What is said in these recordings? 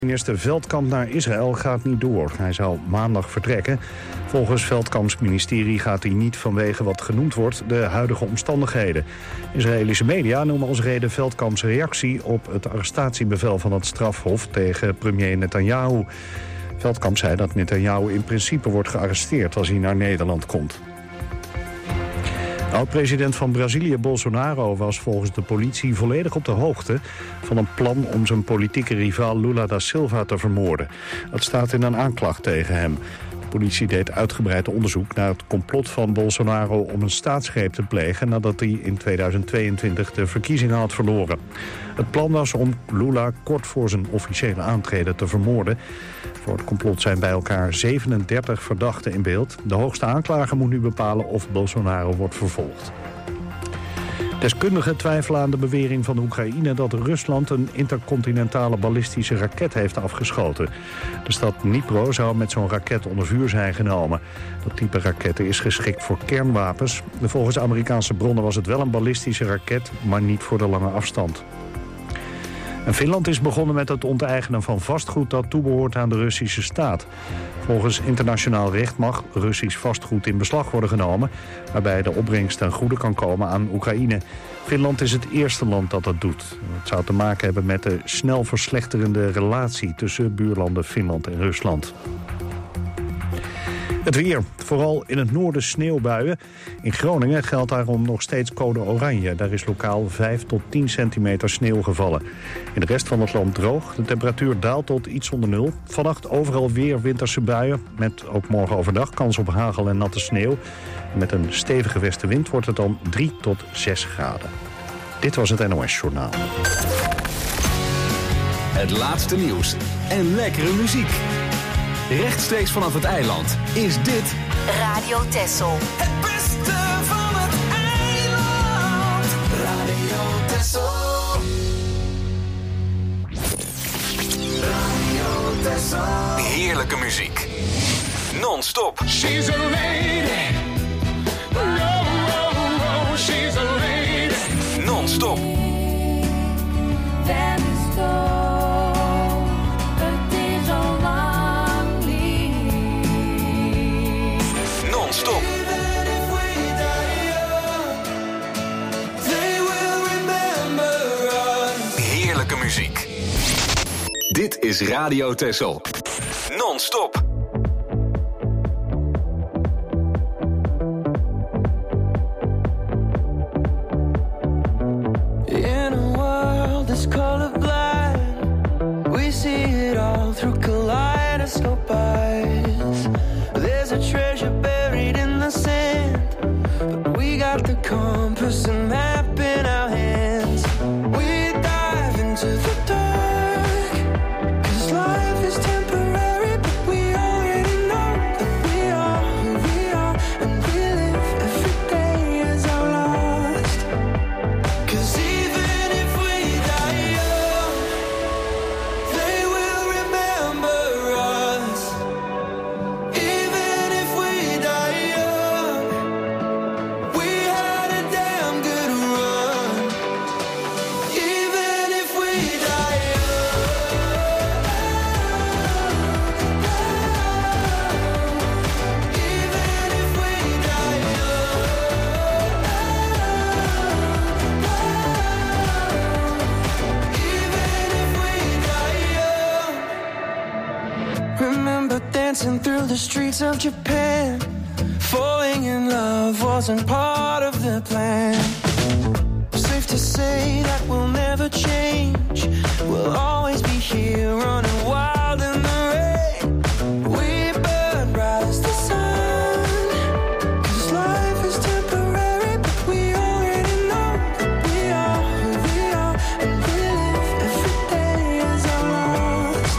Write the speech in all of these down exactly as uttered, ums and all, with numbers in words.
Minister Veldkamp naar Israël gaat niet door. Hij zou maandag vertrekken. Volgens Veldkamps ministerie gaat hij niet vanwege wat genoemd wordt de huidige omstandigheden. Israëlische media noemen als reden Veldkamps reactie op het arrestatiebevel van het strafhof tegen premier Netanyahu. Veldkamp zei dat Netanyahu in principe wordt gearresteerd als hij naar Nederland komt. Oud-president van Brazilië Bolsonaro was volgens de politie volledig op de hoogte van een plan om zijn politieke rivaal Lula da Silva te vermoorden. Dat staat in een aanklacht tegen hem. De politie deed uitgebreid onderzoek naar het complot van Bolsonaro om een staatsgreep te plegen nadat hij in tweeduizend tweeëntwintig de verkiezingen had verloren. Het plan was om Lula kort voor zijn officiële aantreden te vermoorden. Voor het complot zijn bij elkaar zevenendertig verdachten in beeld. De hoogste aanklager moet nu bepalen of Bolsonaro wordt vervolgd. Deskundigen twijfelen aan de bewering van Oekraïne dat Rusland een intercontinentale ballistische raket heeft afgeschoten. De stad Dnipro zou met zo'n raket onder vuur zijn genomen. Dat type raketten is geschikt voor kernwapens. Volgens Amerikaanse bronnen was het wel een ballistische raket, maar niet voor de lange afstand. En Finland is begonnen met het onteigenen van vastgoed dat toebehoort aan de Russische staat. Volgens internationaal recht mag Russisch vastgoed in beslag worden genomen, waarbij de opbrengst ten goede kan komen aan Oekraïne. Finland is het eerste land dat dat doet. Het zou te maken hebben met de snel verslechterende relatie tussen buurlanden Finland en Rusland. Het weer. Vooral in het noorden sneeuwbuien. In Groningen geldt daarom nog steeds code oranje. Daar is lokaal vijf tot tien centimeter sneeuw gevallen. In de rest van het land droog. De temperatuur daalt tot iets onder nul. Vannacht overal weer winterse buien. Met ook morgen overdag kans op hagel en natte sneeuw. En met een stevige westenwind wordt het dan drie tot zes graden. Dit was het N O S Journaal. Het laatste nieuws en lekkere muziek. Rechtstreeks vanaf het eiland is dit Radio Texel. Het beste van het eiland. Radio Texel. Radio Texel. heerlijke muziek. Non-stop. She's a lady. Oh, oh, oh, she's a lady. Non-stop. Non-stop. Heerlijke muziek. Dit is Radio Texel. Non-stop. In a world that's colorblind, we see it all through kaleidoscope eyes. There's a treasure buried in the sand, but we got the compass and map in our hands. We dive into the dark, 'cause life is temporary, but we already know that we are who we are, and we live every day as our last. 'Cause even if we die young, they will remember us. Even if we die young, we had a damn good run. Even if we die young, even if we die young, even if we die young. Remember dancing through the streets of Japan. Falling in love wasn't part of the plan. Safe to say that we'll never change. We'll always be here running wild in the rain. We burn bright as the sun, 'cause life is temporary, but we already know that we are who we are, and we live every day as our last.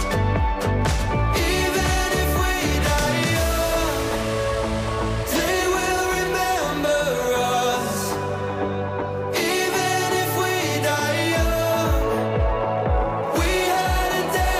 Even if we die young, they will remember us. Even if we die young, we had a day.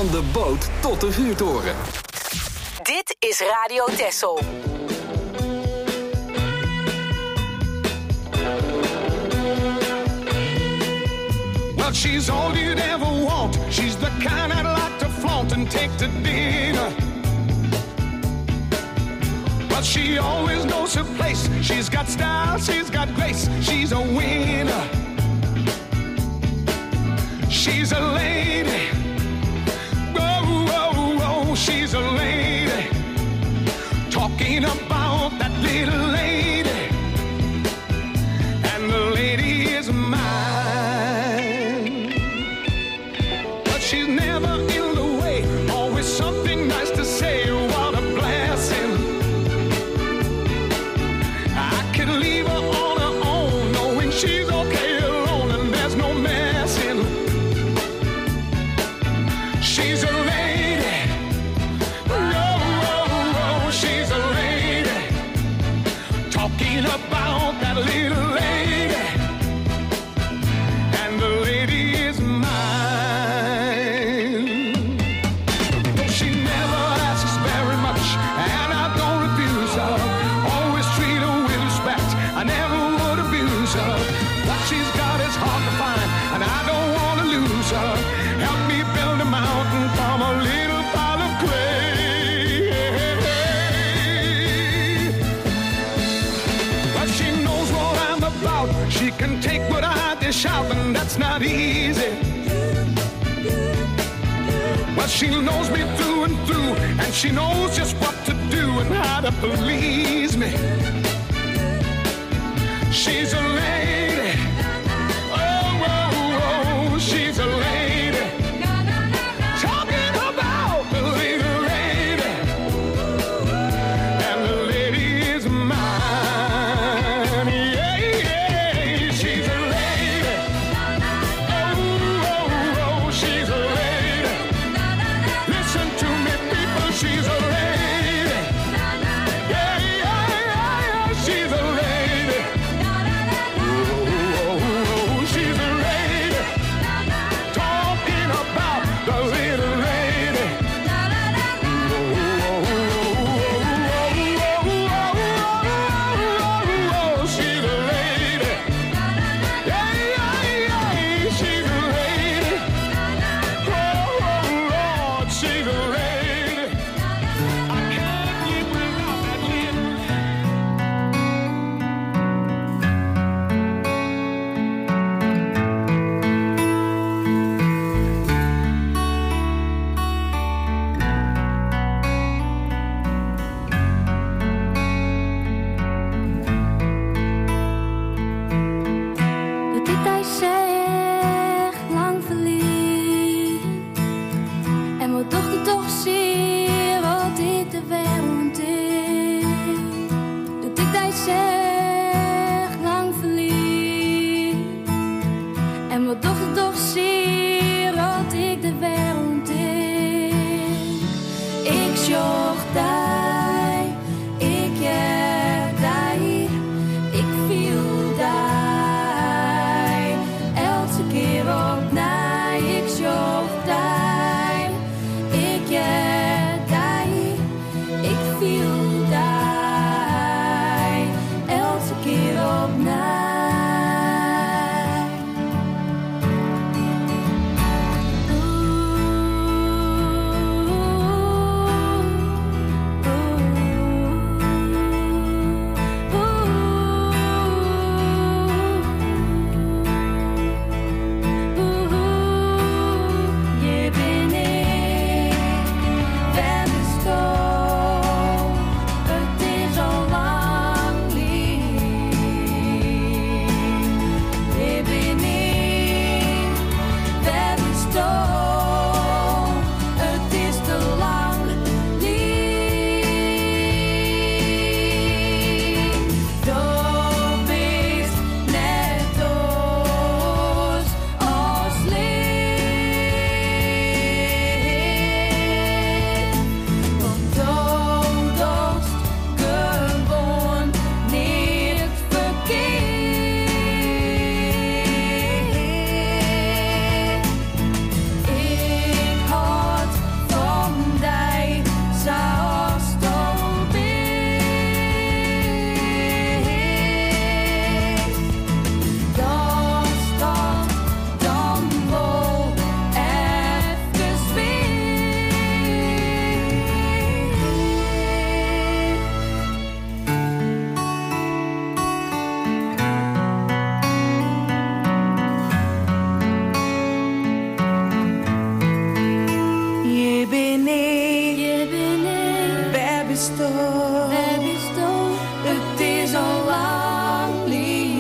Van de boot tot de vuurtoren. Dit is Radio Texel. Well, she's all you'd ever want. She's the kind I'd like to flaunt and take to dinner. But she always knows her place. She's got style, she's got grace. She's a winner. She's a lady. Oh, oh, oh, she's a lady. Talking about that little lady. And the lady is mine. But she's never in the way. Always something nice to say. What a blessing. I could leave her on her own, knowing she's okay alone and there's no messing. She's a lady. Oh, oh, oh, she's a lady. Talking about that little lady. And the lady is mine. She never asks very much, and I don't refuse her. Always treat her with respect. I never would abuse her. What she's got is hard to find, and I don't want to lose her. Help me build a mountain from a little pile of clay. But she knows what I'm about. She can take what I dish out, and that's not easy. But she knows me through and through, and she knows just what to do and how to please me. She's a lady. Oh, oh, oh, she's a lady. Talking about the little lady. And the lady is mine. Yeah, yeah, she's a lady. Oh, oh, oh, she's a lady. Listen to me, people, she's a lady. Yeah, yeah, yeah, she's a lady. Oh, oh, oh, she's a lady. Talking about the little lady. Oh, oh, oh, oh, she's a lady. Yeah, yeah, yeah, she's a lady. Oh, Lord, she's a lady. I can't live without that little Dat ik thuis zeg, lang verliefd. En mijn dochter toch zie wat ik de wereld is. Dat ik thuis zeg, lang verliefd. En mijn dochter toch zie wat ik de wereld is. Ik zocht daar, ik heb daar, ik viel daar. Elke keer op naar, ik zocht daar, ik heb daar, ik viel daar. Elke keer op naar. Je ben ik, ben bestolen. heb je stoot. Het is al lang lief.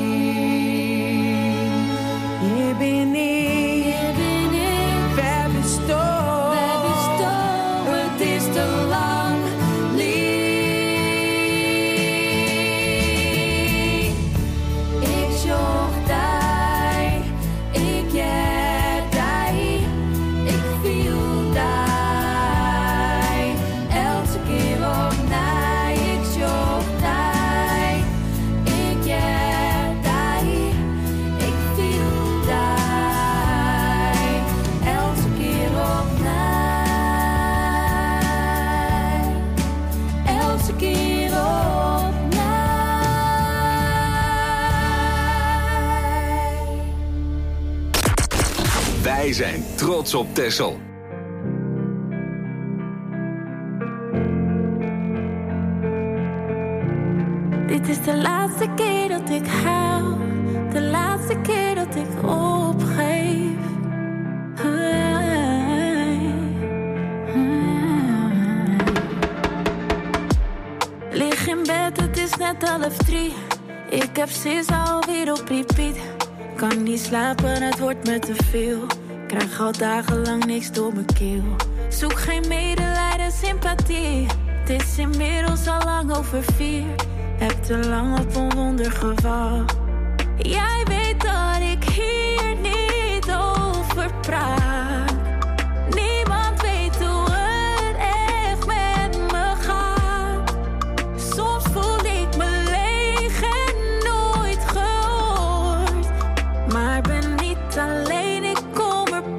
Je bent ik, Je bent ik, we hebben stoot. we hebben stoot. Het is te lang lief. Ik zocht daar, ik heb daar, ik viel daar. Elke keer opnieuw, ik zocht daar, ik heb daar, ik viel daar. Elke keer opnieuw, elke keer opnieuw. Wij zijn trots op Texel. Dit is de laatste keer dat ik huil, de laatste keer dat ik opgeef. Lig in bed, het is net half drie. Ik heb sis alweer op repeat. Kan niet slapen, het wordt me te veel. Krijg al dagenlang niks door mijn keel. Zoek geen medelijden, sympathie. Het is inmiddels al lang over vier. Heb te lang op een wonder gewacht. Jij weet dat ik hier niet over praat. Niemand weet hoe het echt met me gaat. Soms voel ik me leeg en nooit gehoord. Maar ben niet alleen, ik kom er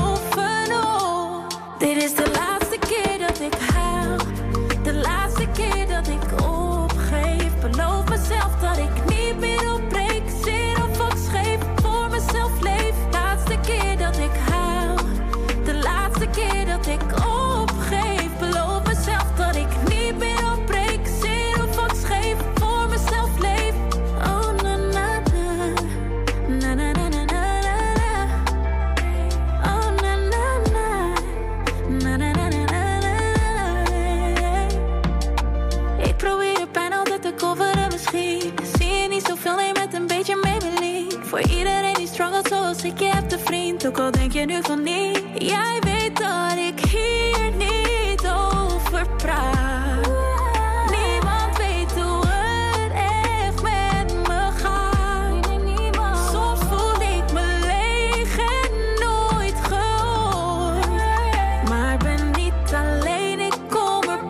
bovenop. Dit is de laatste keer dat ik huil. De laatste keer dat ik opgeef. Beloof mezelf dat ik niet meer opbreek. Zin of wat scheef, voor mezelf leef. Laatste keer dat ik huil. De laatste keer dat ik opgeef. Beloof mezelf dat ik niet meer opbreek. Zin of wat scheef, voor mezelf leef. Oh na na na. Na na na na na na. Oh na na na. Na na na na na na. Ik probeer de pijn altijd te coveren misschien. Zie je niet zoveel, nee, met een beetje Maybelline. Voor iedereen die struggelt zoals ik, je hebt een vriend. Ook al denk je nu van niet. Jij weet dat ik hier niet over praat. Niemand weet hoe het echt met me gaat. Soms voel ik me leeg en nooit gehoord. Maar ben niet alleen, ik kom er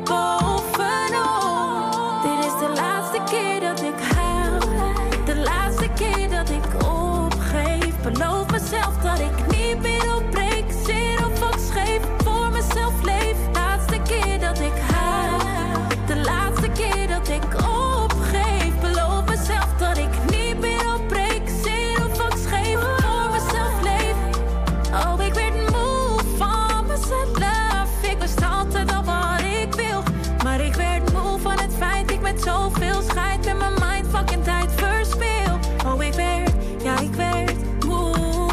bovenop. Dit is de laatste keer dat ik huil. De laatste keer dat ik opgeef. Beloof mezelf dat ik niet meer opbreek. Zin of wat scheef, voor mezelf leef. Laatste keer dat ik huil. De laatste keer dat ik opgeef. Beloof mezelf dat ik niet meer opbreek. Zin of wat scheef, voor mezelf leef. Oh, ik werd moe van mezelf. Ik wist altijd al wat ik wil. Maar ik werd moe van het feit ik met zoveel scheid en mijn mind fucking tijd verspil. Oh, ik werd, ja, ik werd moe.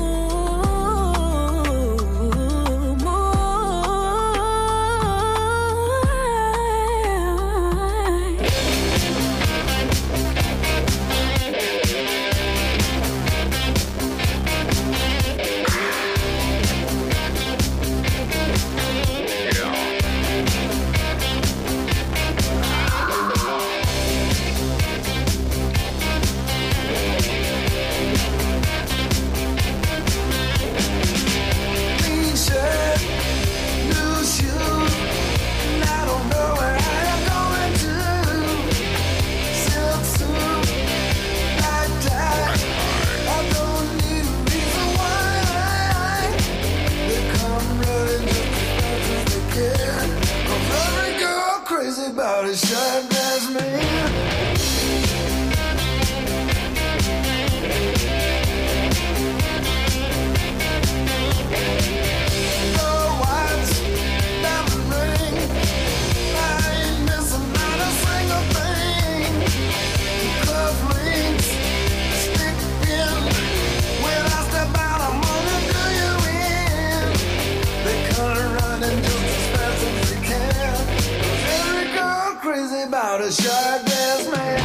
About a shot glass man. Oh, watch, diamond ring. I ain't missing not a single thing. Cuff links, stick in. When I step out, I'm gonna do you in. They come running just as fast as they can. Every girl crazy crazy about a shark dressed man.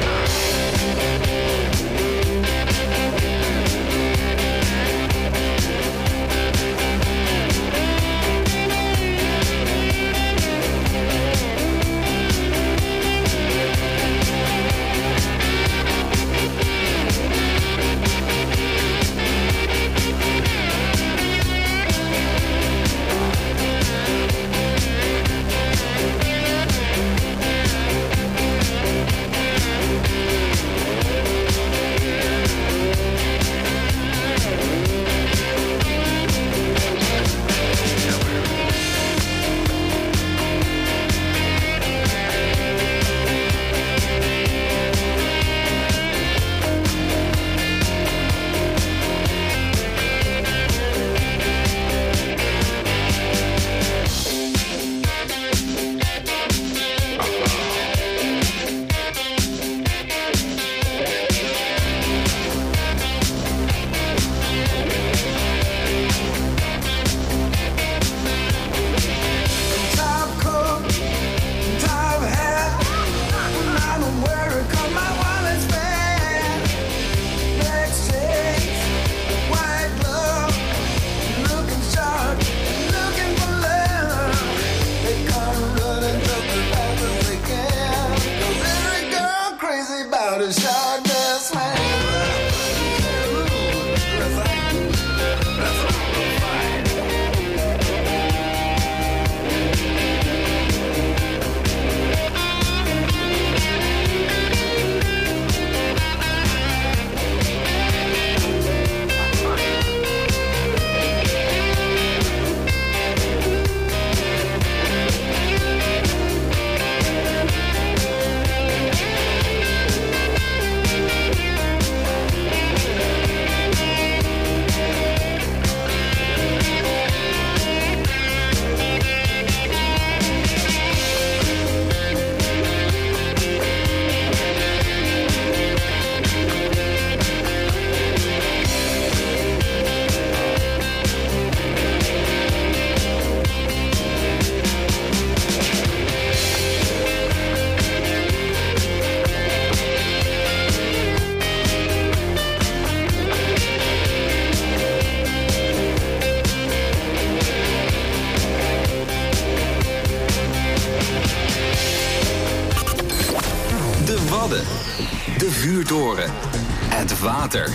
De vuurtoren. Het water.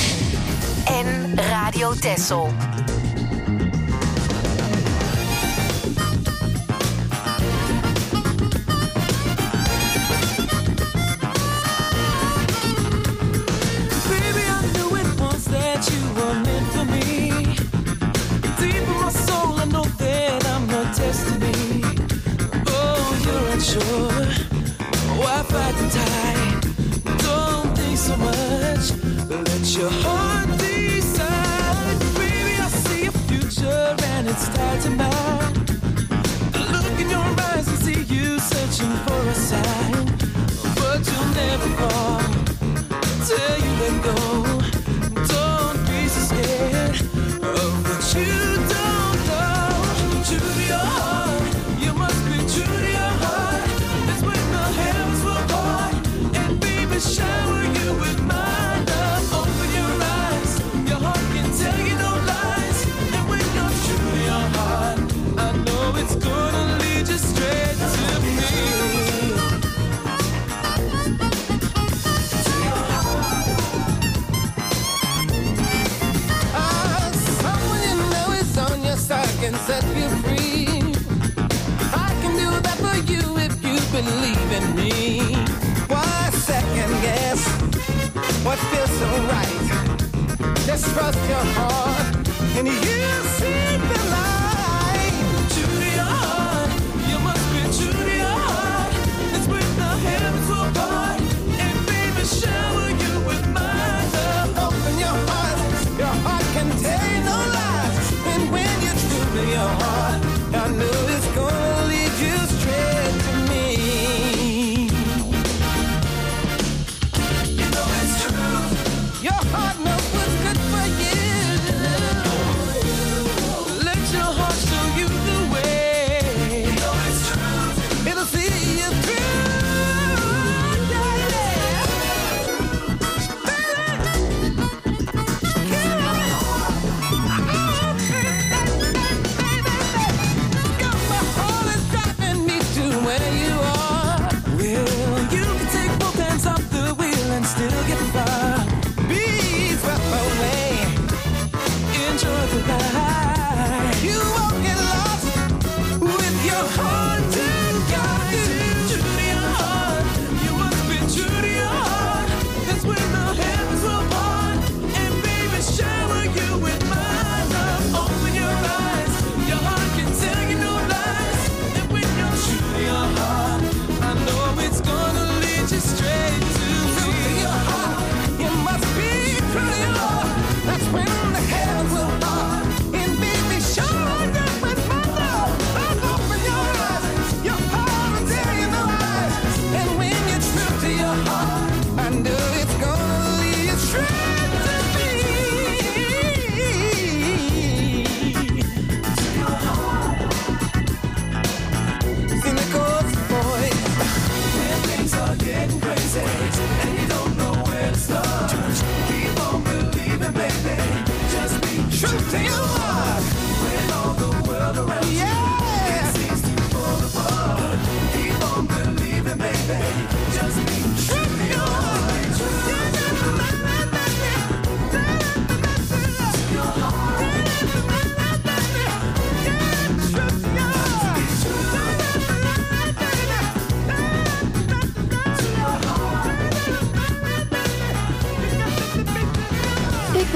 En Radio Texel. Your heart decide, baby. I see a future and it's tied to mine. I look in your eyes and see you searching for a sign, but you'll never fall till you let go. Don't be so scared of what you don't know. True to your heart, you must be true to your heart.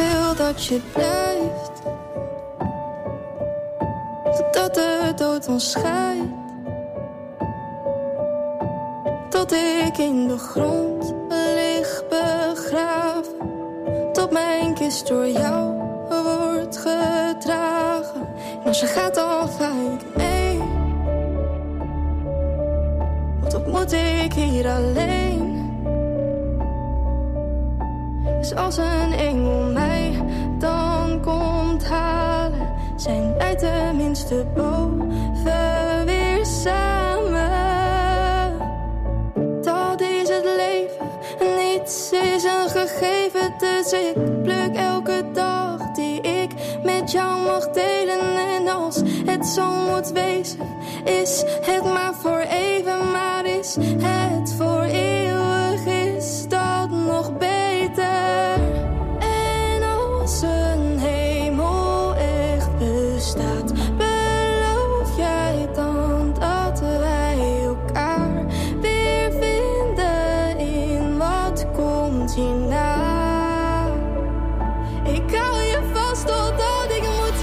wil dat je blijft, totdat de dood ons scheidt. Tot ik in de grond lig begraven, tot mijn kist door jou wordt gedragen. En als je gaat dan ga ik mee, want wat moet ik hier alleen? Dus als een engel mij dan komt halen, zijn wij tenminste boven weer samen. Dat is het leven, niets is een gegeven. Dus ik pluk elke dag die ik met jou mag delen. En als het zo moet wezen, is het maar voor even. Maar is het voor eeuwig, is dat nog beter. En als een hemel echt bestaat, beloof jij dan dat wij elkaar weer vinden in wat komt hierna? Ik hou je vast totdat ik moet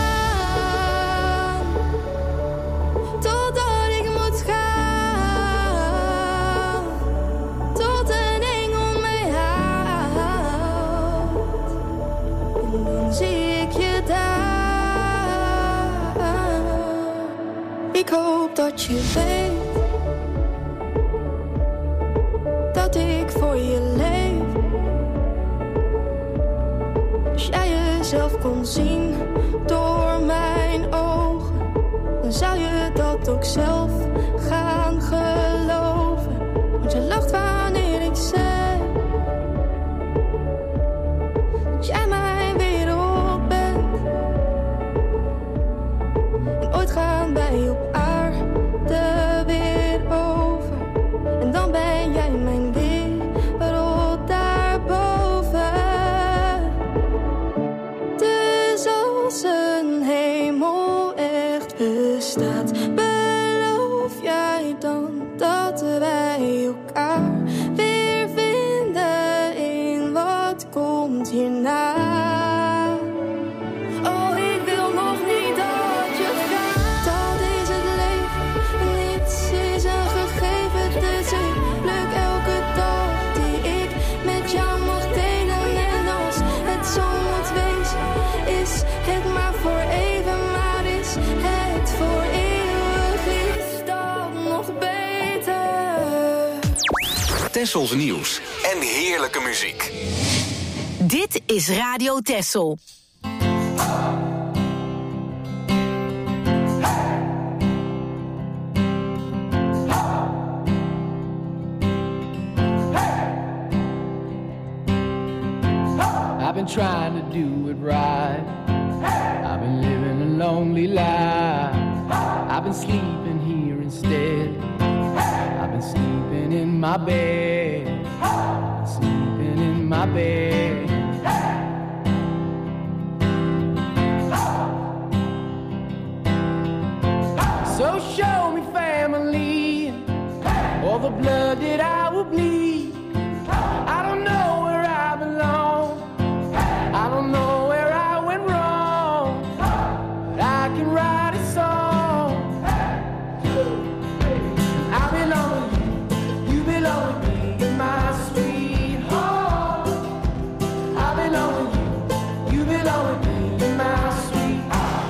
gaan, totdat ik moet gaan, tot een engel mij haalt. En dan zie ik je daar. Ik hoop dat je weet dat ik voor je leef. Als jij jezelf kon zien door mijn ogen, dan zou je dat ook zelf gaan geloven. Want je lacht wanneer ik zeg dat jij mijn wereld bent. En ooit gaan wij op aarde weer over, en dan ben jij mijn wereld daarboven. Dus als een hemel echt bestaat, beloof jij dan dat wij elkaar weer vinden in wat komt hierna? Oh, ik wil nog niet dat je gaat. Dat is het leven, niets is een gegeven. Dus ik pluk elke dag die ik met jou mag delen. En als het zo moet wezen, is het maar voor even. Maar is het voor eeuwig, is dat nog beter. Tessels nieuws en heerlijke muziek. Dit is Radio Tessel. I've been trying to do it right. I've been living a lonely life. I've been sleeping here instead. I've been sleeping in my bed. I've been sleeping in my bed. So show me family, all the blood that I will bleed. I don't know where I belong. I don't know where I went wrong, but I can write a song. I belong with you, you belong with me, you're my sweetheart. I belong with you, you belong with me, you're my sweetheart.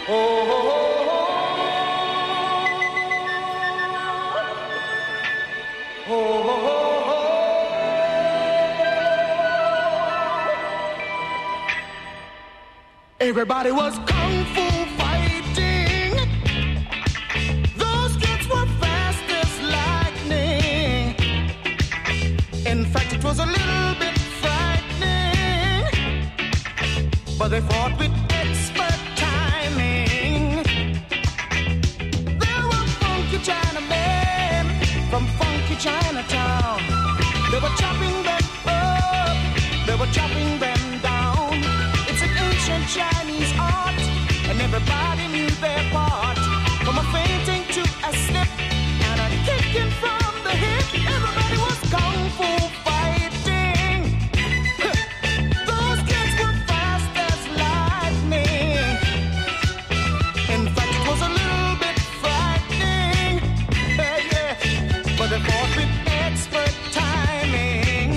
Everybody was kung fu fighting. Those kids were fast as lightning. In fact, it was a little bit frightening, but they fought with expert timing. There were funky Chinamen from funky Chinatown. They were chopping them up, they were chopping them down. It's an ancient Chinese art, and everybody knew their part. From a fainting to a slip and a kicking from the hip, everybody was kung fu fighting. Those kids were fast as lightning. In fact, it was a little bit frightening, yeah, yeah. But they fought with expert timing.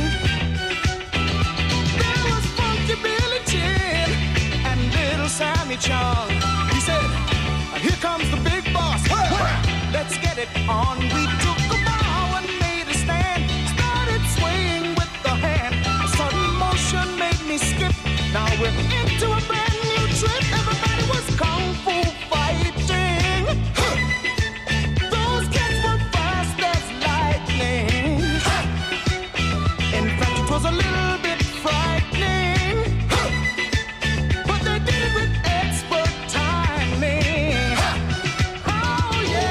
There was Funky Billy Chin and Little Sammy Chung. He said, here comes the big boss. Let's get it on. We took a bow and made a stand. Started swaying with the hand. A sudden motion made me skip. Now we're into a brand new trip. Everybody was kung fu fighting. Those kids were fast as lightning. In fact, it was a little bit frightening, but they did it with expert timing. Oh yeah.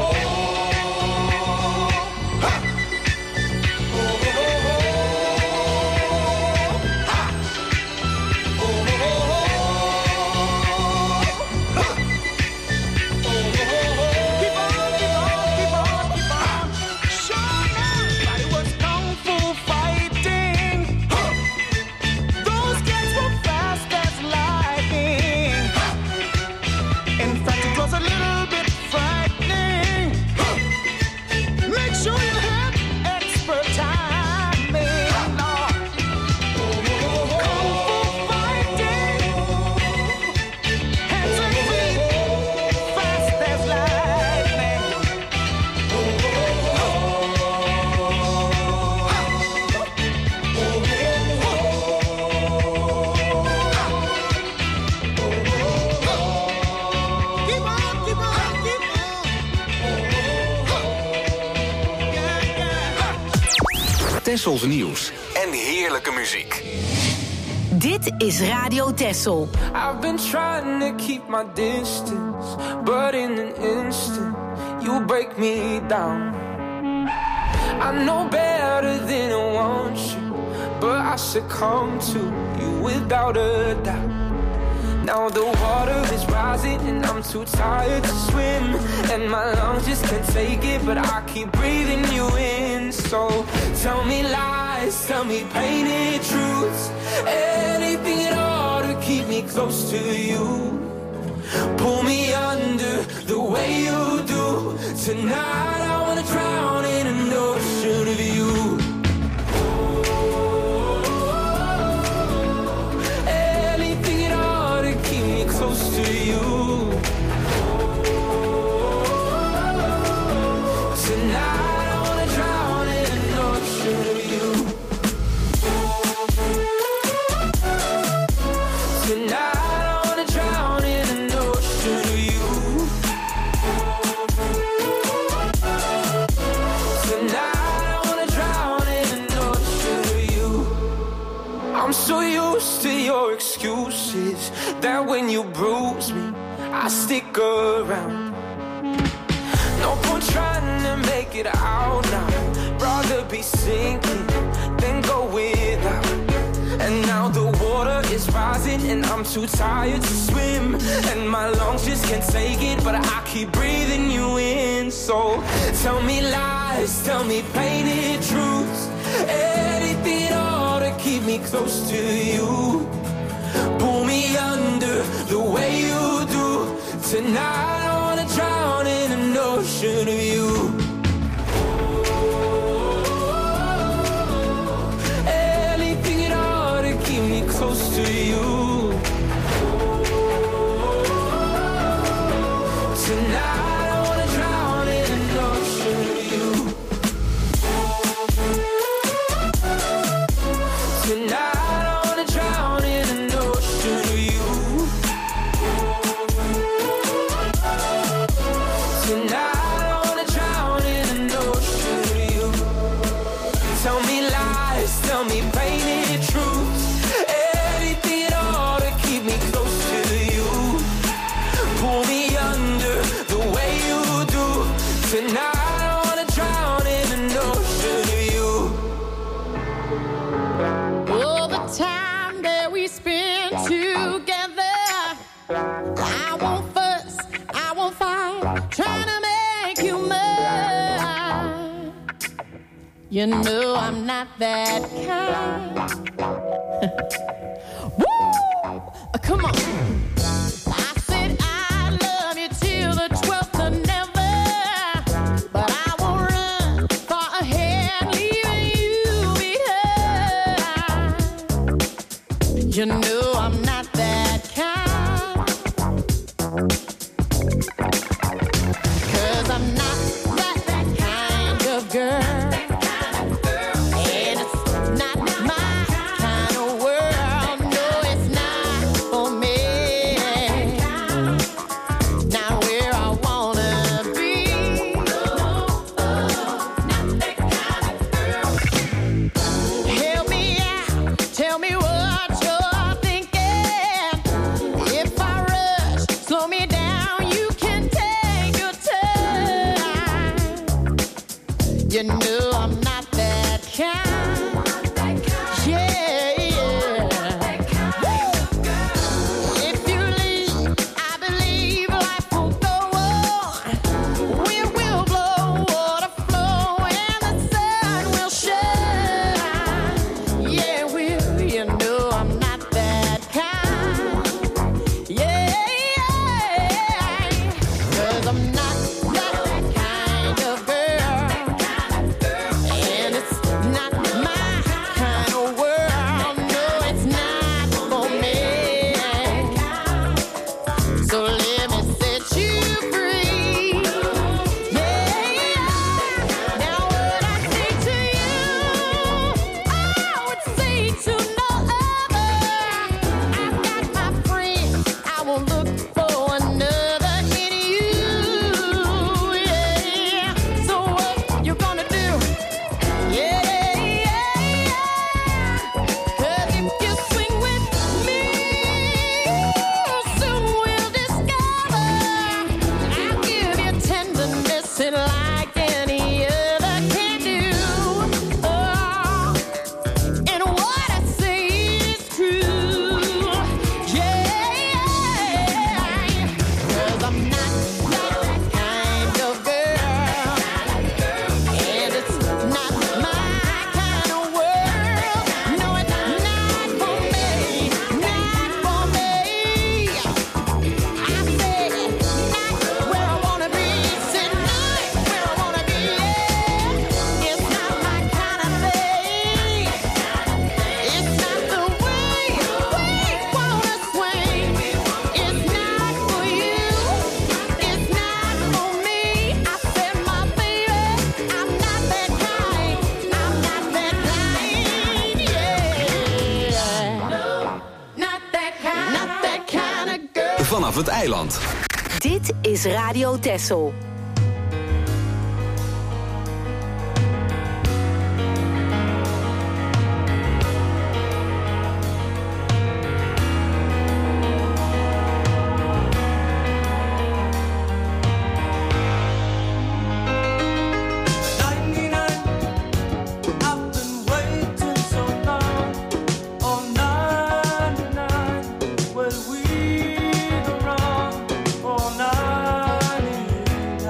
Keep on, keep on, keep on, keep on. Sure, everybody was kung fu fighting. Those kids were fast as lightning. In fact, it was a little bit frightening. Make sure you have expert timing. Lord. Kung fu fighting. Hands and feet, fast as lightning. Keep on, keep on, keep on. Yeah, yeah. Tessels nieuws en heerlijke muziek. Dit is Radio Tessel. I've been trying to keep my distance, but in an instant, you break me down. I know better than I want you, but I succumb to you without a doubt. Now the water is rising and I'm too tired to swim, and my lungs just can't take it, but I keep breathing you in. So tell me lies, tell me painted truths, anything at all to keep me close to you. Pull me under the way you do. Tonight I wanna drown in an ocean of you. Anything at all to keep me close to you. Tonight I wanna drown in an ocean of you. Tonight I wanna drown in an ocean of you. Tonight I wanna drown in an ocean of you. I'm so used to your excuses that when you bruise me, I stick around. No point trying to make it out now. Rather be sinking than go without. And now the water is rising and I'm too tired to swim, and my lungs just can't take it, but I keep breathing you in. So tell me lies, tell me painted truths, anything at all to keep me close to you. Pull me under the way you do. Tonight I wanna drown in an ocean of you. Anything at all to keep me close to you. You know I'm not that kind. Woo! Come on. I said I love you till the twelfth of never, but I won't run far ahead, leaving you behind. You know I'm not that kind, 'cause I'm not that, that kind of girl. You know I'm not that kind. Yeah, yeah. If you leave, I believe life will go on. Wind will blow, water flow, and the sun will shine. Yeah, will. You know I'm not that kind. Yeah, yeah. 'Cause I'm not that kind of girl. Vanaf het eiland. Dit is Radio Texel. We go wrong for ninety-nine.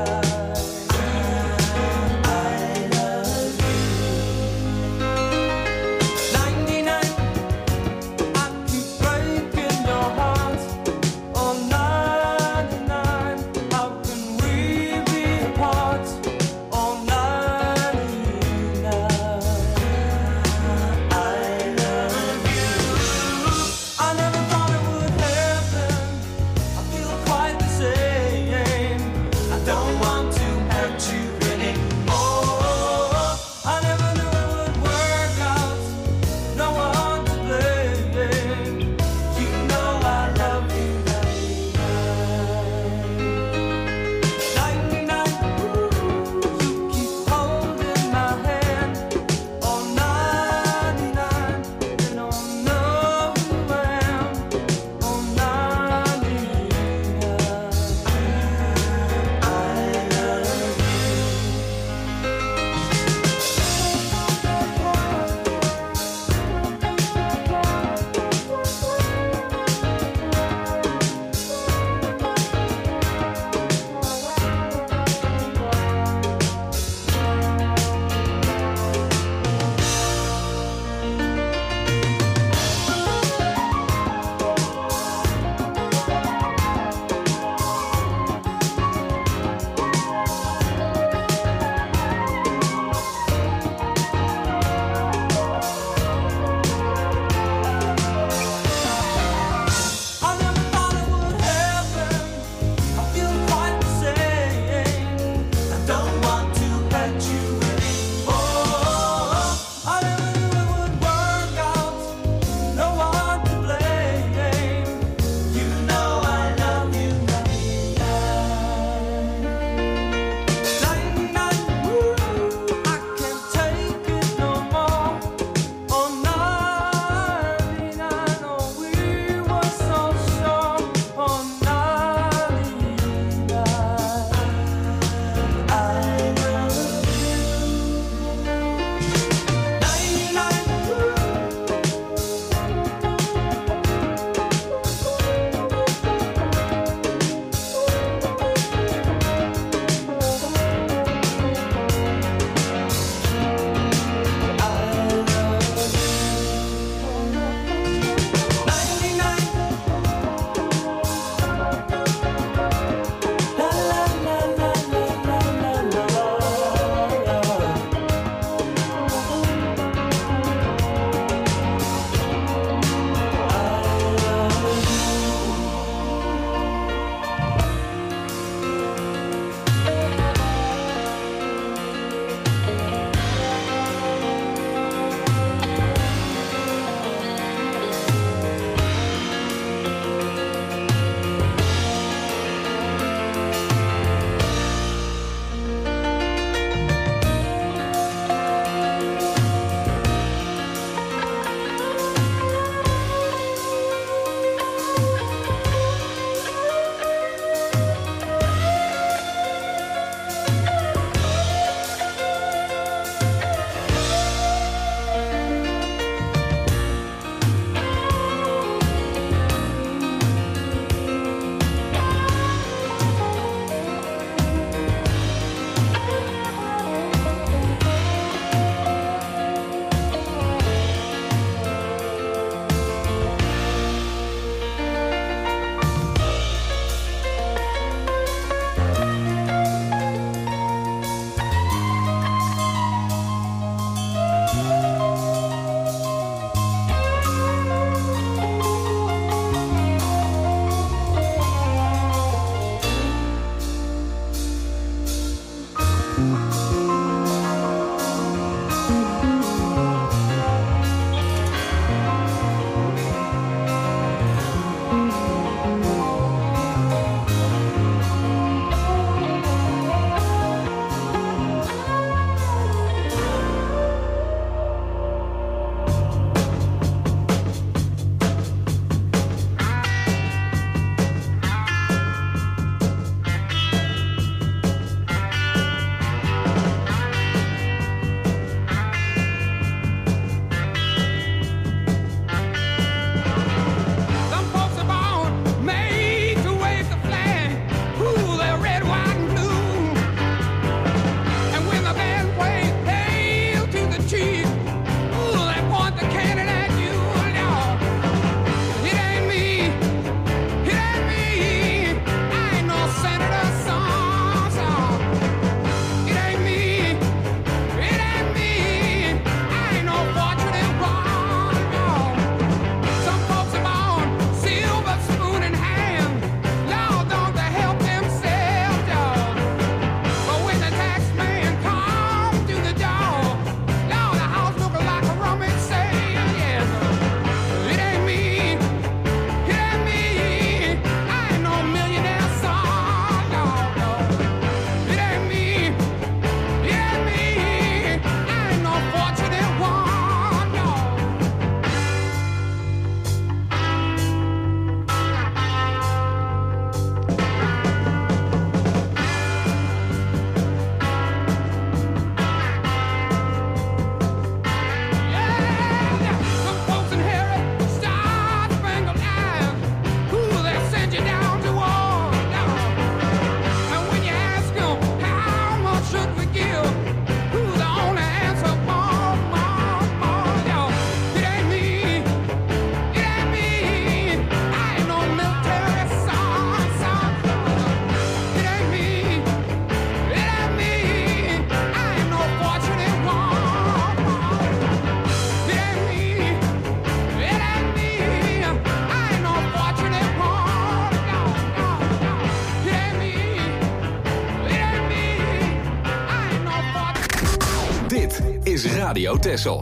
Radio Texel.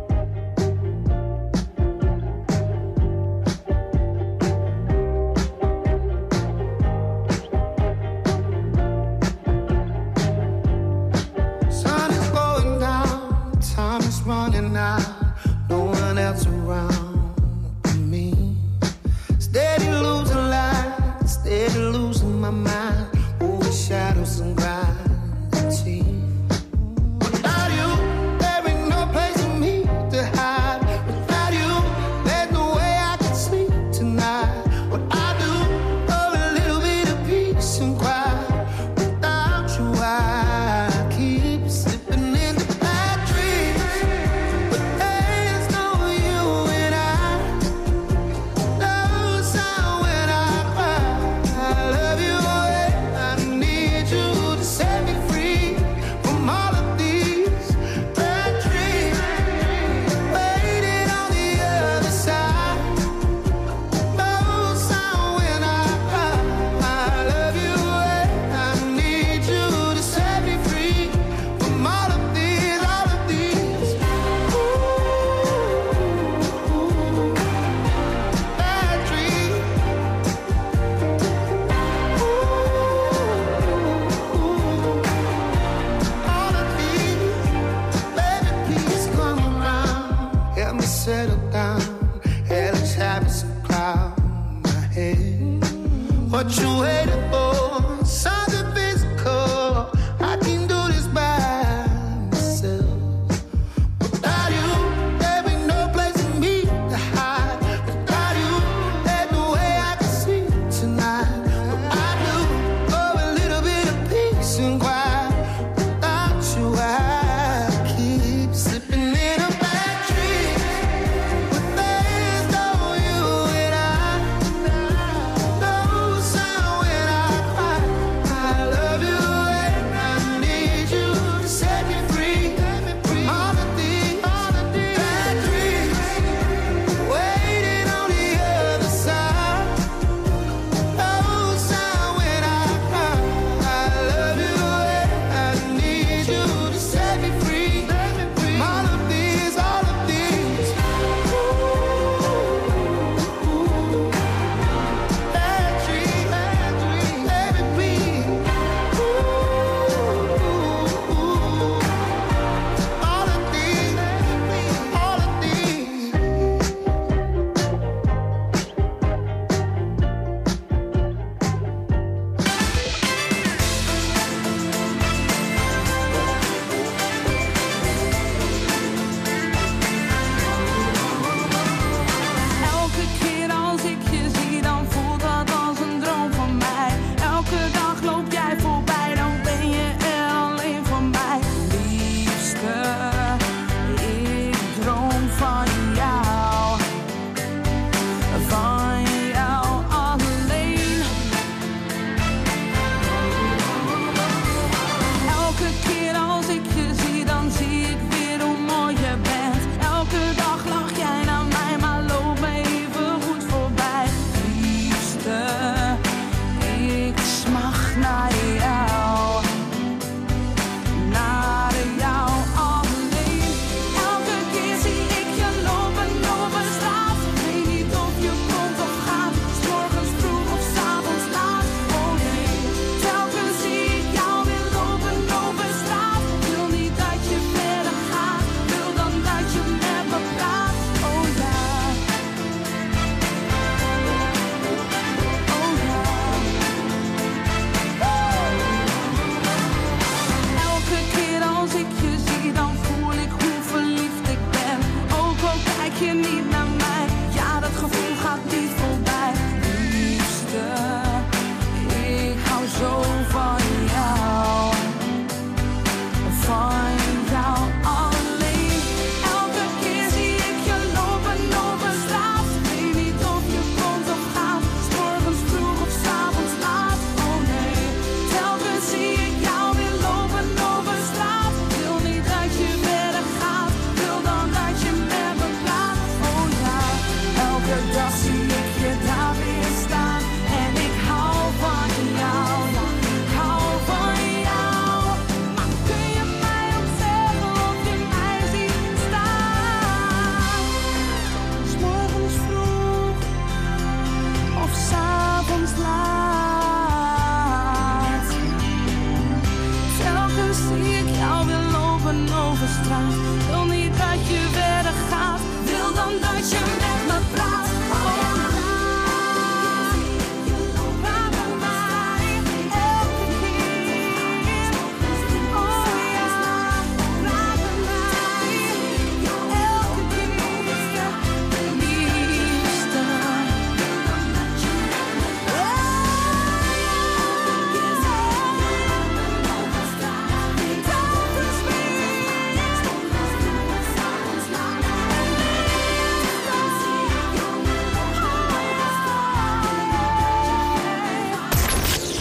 Sun is going down, time is running out, no one else around me. Steady losing light, steady losing my mind, over shadows and gravity. Without you, there ain't no place for me to hide. Without you, there's no way I can sleep tonight. What I do, oh, a little bit of peace and quiet. Without you, I keep slipping into bad dreams. But there's no you and I. No sound when I cry. I love you and I need you to set me free from all of these bad dreams. Waiting on the other side. No sound when I cry. I love you and I need you to set me free from all of these, all of these. Ooh, bad dreams. All of these, baby, please come around. Help me settle down. Hellish habits and cloud my head. What you waiting for? Something physical. I can do this by myself. Without you, there ain't no place for me to hide. Without you, there's no way I can sleep tonight. But I do, oh, a little bit of peace and quiet. Without you, I keep slipping in a bad dream. But there's no you and I. No sound when I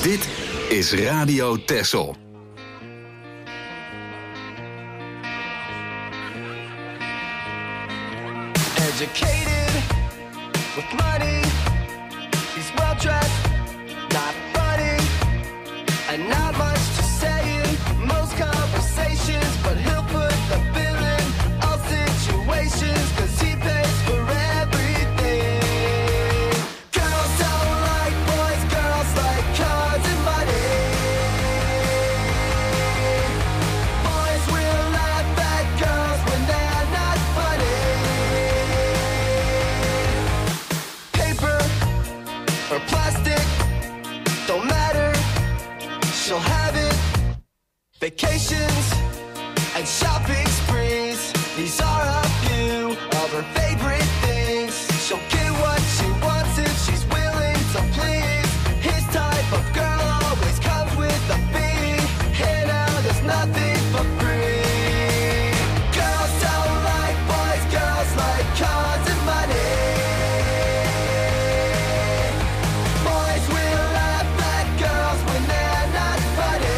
Dit is Radio Texel. Educated with money, he's well dressed, not funny, and not much to say in most conversations, but he'll put the bill in all situations, cause he pays for everything. Girls don't like boys, girls like cars and money. Boys will laugh at girls when they're not funny. Paper or plastic, don't matter, she'll have it. Vacations and shopping sprees, these are a few of her favorite things. She'll get what she wants if she's willing to please. His type of girl always comes with a fee. Here now there's nothing for free. Girls don't like boys, girls like cars and money. Boys will laugh at girls when they're not funny.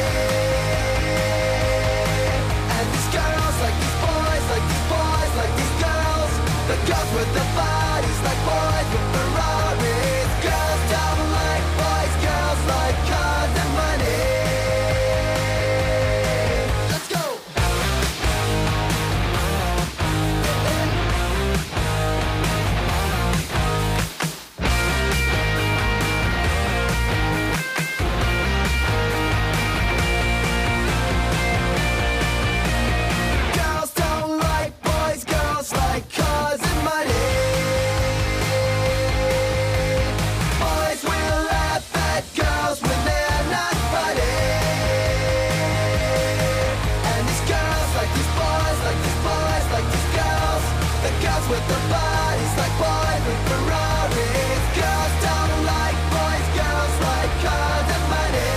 And these girls like these boys, like these boys, like these girls. The girls with the bodies like boys with Ferraris. Girls don't like boys, girls like cars and money. Let's go. Girls don't like boys, girls like cars and money. Boys will laugh at girls when they're not funny. And these girls like these boys, like these boys, like these girls. The girls with the bodies like boys with Ferraris. Girls don't like boys, girls like cars and money.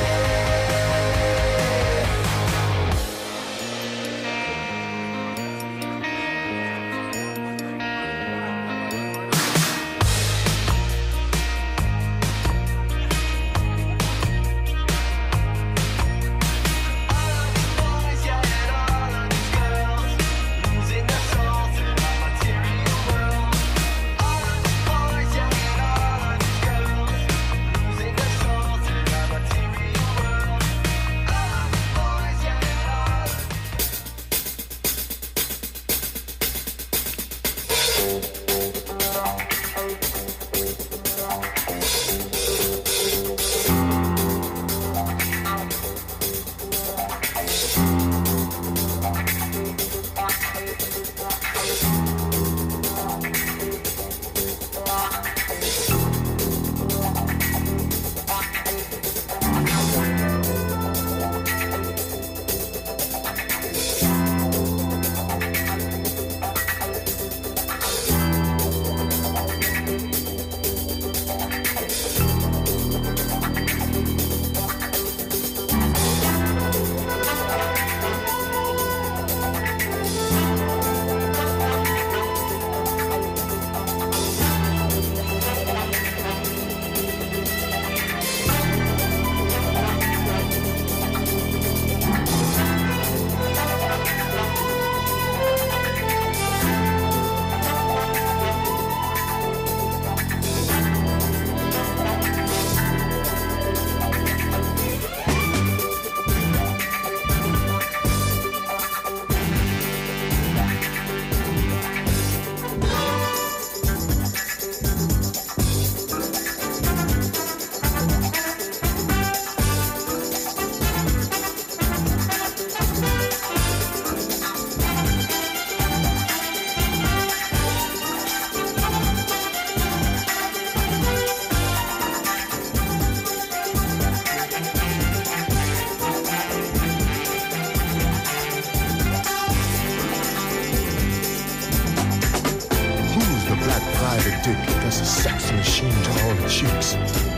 That's a sex machine to all the chicks.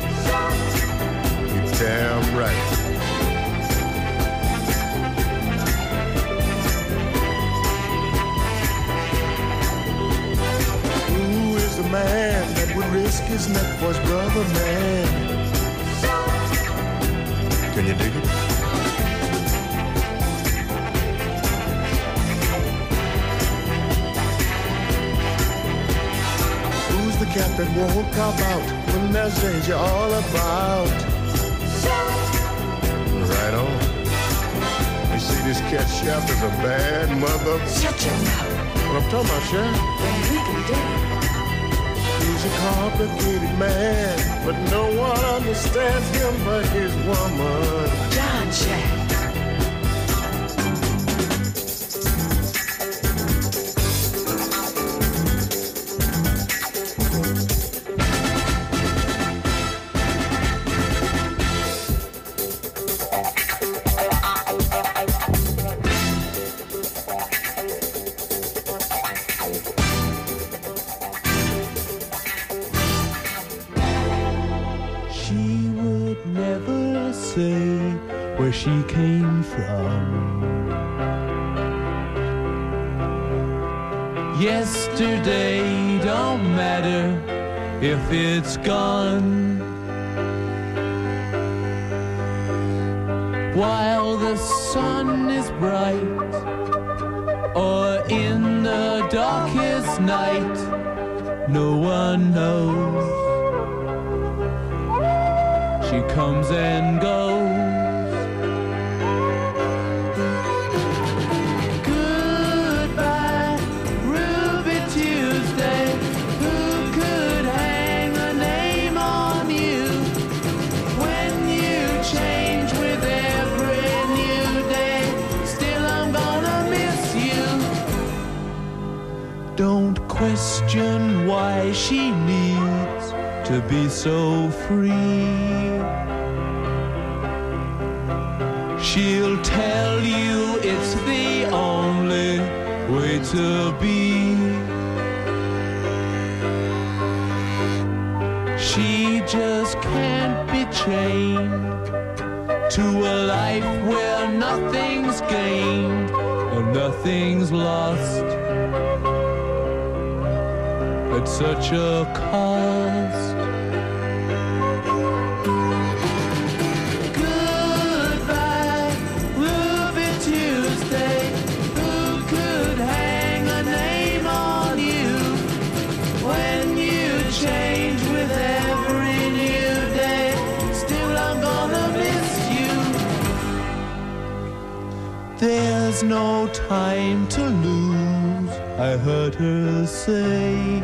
You're damn right. Who is the man that would risk his neck for his brother, man? Can you dig it? Who's the cat that won't cop out when there's danger all about? Right on. You see, this cat chef is a bad mother. Shut your mouth. What I'm talking about, Chef? Then we can do it. He's a complicated man, but no one understands him but his woman. John Jack. She came from. Yesterday don't matter if it's gone. While the sun is bright, or in the darkest night, no one knows. She comes and goes. Question why she needs to be so free. She'll tell you it's the only way to be. She just can't be chained to a life where nothing's gained and nothing's lost. At such a cost. Goodbye, Ruby Tuesday. Who could hang a name on you when you change with every new day? Still, I'm gonna miss you. There's no time to lose, I heard her say.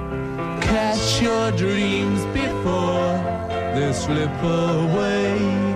Catch your dreams before they slip away.